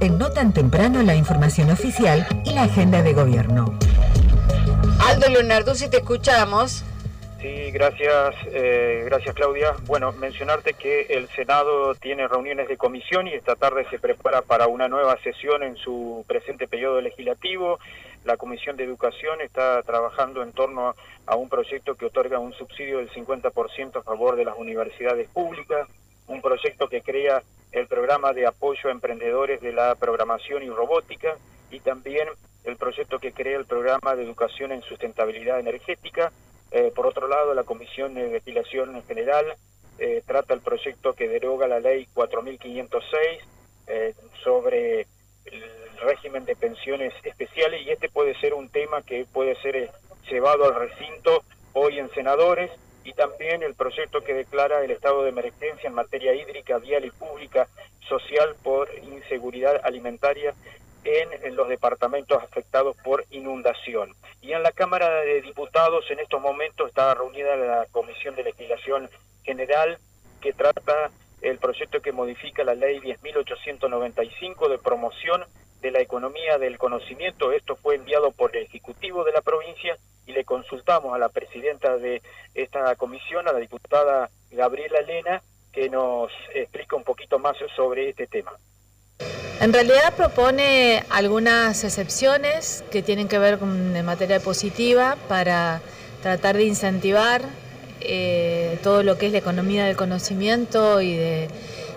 En No Tan Temprano, la información oficial y la agenda de gobierno. Aldo Lunarduzzi, te escuchamos. Sí, gracias Claudia. Bueno, mencionarte que el Senado tiene reuniones de comisión y esta tarde se prepara para una nueva sesión en su presente periodo legislativo. La Comisión de Educación está trabajando en torno a un proyecto que otorga un subsidio del 50% a favor de las universidades públicas, un proyecto que crea el programa de apoyo a emprendedores de la programación y robótica y también el proyecto que crea el programa de educación en sustentabilidad energética. Por otro lado, la Comisión de Legislación en General trata el proyecto que deroga la ley 4506 sobre el régimen de pensiones especiales, y este puede ser un tema que puede ser llevado al recinto hoy en senadores, y también el proyecto que declara el estado de emergencia en materia hídrica, vial y pública social por inseguridad alimentaria en los departamentos afectados por inundación. Y en la Cámara de Diputados en estos momentos está reunida la Comisión de Legislación General, que trata el proyecto que modifica la ley 10.895 de promoción de la economía del conocimiento. Esto fue enviado por el Ejecutivo de la provincia y le consultamos a la presidenta de esta comisión, a la diputada Gabriela Lena, que nos explica un poquito más sobre este tema. En realidad propone algunas excepciones que tienen que ver con en materia positiva para tratar de incentivar todo lo que es la economía del conocimiento y de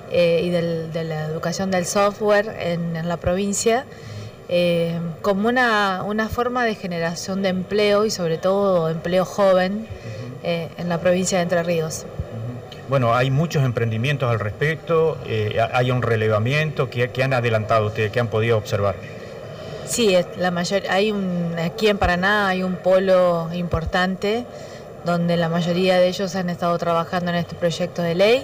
la educación del software en la provincia, como una forma de generación de empleo y sobre todo empleo joven en la provincia de Entre Ríos. Bueno, hay muchos emprendimientos al respecto, hay un relevamiento que han adelantado ustedes, que han podido observar. Sí, aquí en Paraná hay un polo importante donde la mayoría de ellos han estado trabajando en este proyecto de ley.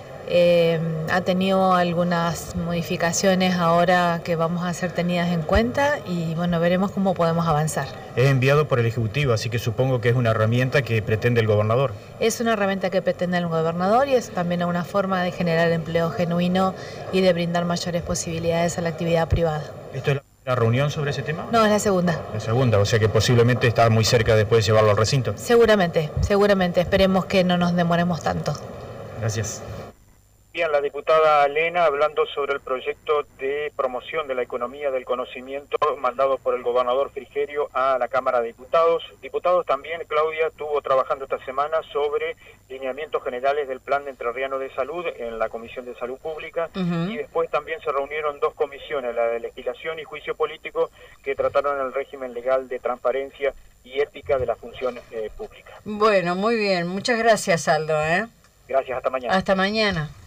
Ha tenido algunas modificaciones ahora que vamos a ser tenidas en cuenta y bueno, veremos cómo podemos avanzar. Es enviado por el Ejecutivo, así que supongo que es una herramienta que pretende el gobernador. Es una herramienta que pretende el gobernador y es también una forma de generar empleo genuino y de brindar mayores posibilidades a la actividad privada. ¿Esto es la primera reunión sobre ese tema? No, es la segunda. La segunda, o sea que posiblemente está muy cerca después de llevarlo al recinto. Seguramente. Esperemos que no nos demoremos tanto. Gracias. Bien, la diputada Lena hablando sobre el proyecto de promoción de la economía del conocimiento mandado por el gobernador Frigerio a la Cámara de Diputados. Diputados también, Claudia, estuvo trabajando esta semana sobre lineamientos generales del Plan Entrerriano de Salud en la Comisión de Salud Pública, y después también se reunieron dos comisiones, la de Legislación y Juicio Político, que trataron el régimen legal de transparencia y ética de la función pública. Bueno, muy bien. Muchas gracias, Aldo. Gracias, hasta mañana. Hasta mañana.